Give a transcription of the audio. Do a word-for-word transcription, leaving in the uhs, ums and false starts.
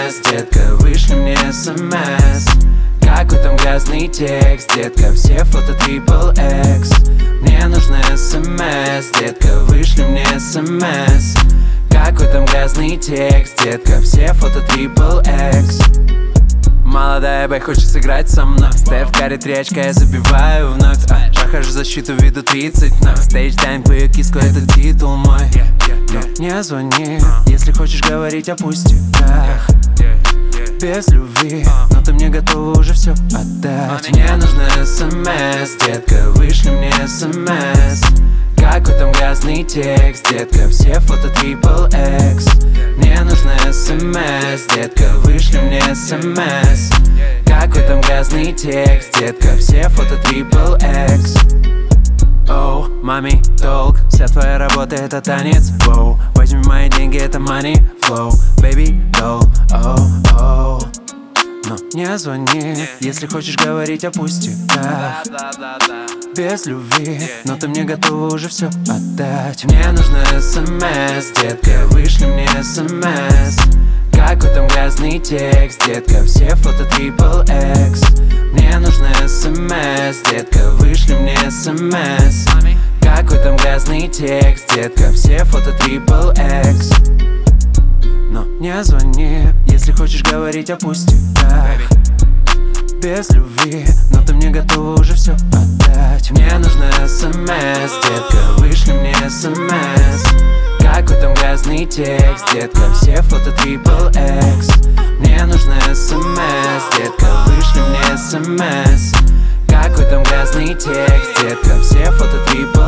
смс, детка, вышли мне смс. Какой там грязный текст, детка, все фото трипл экс. Мне нужно смс, детка, вышли мне смс. Какой там грязный текст, детка, все фото трипл экс. Молодая бэй хочет сыграть со мной. Стеф Карри тречка, я забиваю в ногт. Прохожу защиту, виду тридцать ног. Стейдж тайм, твою киску, это титул мой. Но не звони, если хочешь говорить о пустяках. Без любви, но ты мне готова уже все отдать. Мне нужно смс, детка, вышли мне смс. Какой там грязный текст, детка, все фото трипл экс. Мне нужно смс, детка, вышли мне смс. Какой там грязный текст, детка, все фото трипл экс. Оу, мами, долг, вся твоя работа это танец. Воу, возьми мои деньги, это money flow. Baby, doll, оу, оу. Но не звони, если хочешь говорить о пустяках. Без любви, но ты мне готова уже все отдать. Мне нужно смс, детка, вышли мне смс. Какой там грязный текст, детка, все фото трипл экс. Мне нужно смс, детка, вышли мне смс. Какой там грязный текст, детка, все фото трипл экс. Но не звони, если хочешь говорить о пустяках. Без любви, но ты мне готова уже все отдать. Мне нужно смс, детка, вышли мне смс. Какой там грязный текст, детка, все фото трипл экс. Мне нужно смс, детка, вышли мне смс. Какой там грязный текст, детка, все фото трипл